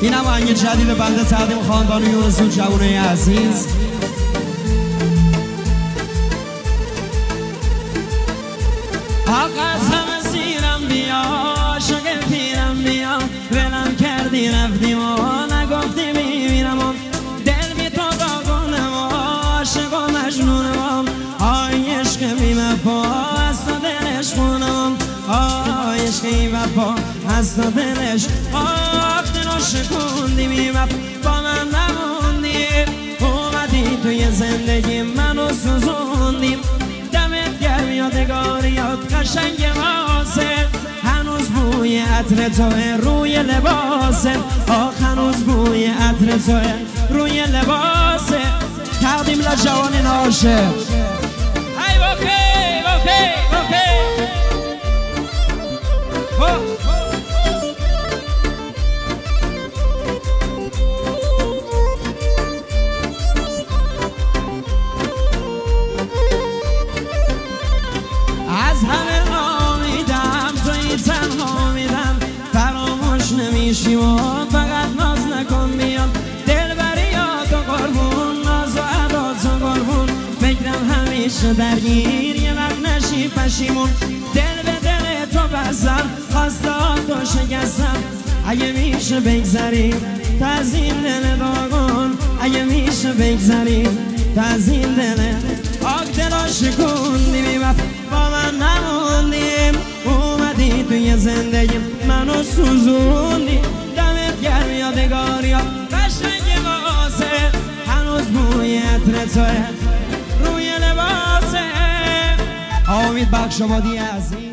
این هم آهنگ جدید بنده تقدیم خاندان یونسون جوانای عزیز. آقا همه سیرم بیا شاگه پیرم بیا ولم کردی رفتیم و نگفتی میبینم دل بی تو باگونم و عاشق و مجنونم آی عشق بی وفا از تو دلش خونم آی عشق بی وفا از تو دلش آخ دلو شکوندی بی وفا با من نموندی اومدی توی زندگی منو سوزوندی دمت گرم یادگاریات قشنگ واسه هنوز بوی عطر توه روی لباسه آخ هنوز بوی عطر توه روی لباسه تقدیم لجوان عاشق. ای اوکی اوکی اوکی از همه آمیدم توی تنها میدم فراموش نمیشی و فقط ناز نکن بیام دل بریات و قربون ناز و عدات و قربون فکرم همیشه درگیر یه وقت نشی پشیمون دل به دل تو بستم خواستات تو شکستم اگه میشه بگذریم تا از این دل داغون اگه میشه بگذریم تا از این دل آگ دل شکوندی بی وفا با من نموندیم اومدی توی زندگی منو سوزوندی دمت گرم یادگاریا قشنگ واسه هنوز بوی عطر توه روی لباسه. امید بخش آبادی عزیز.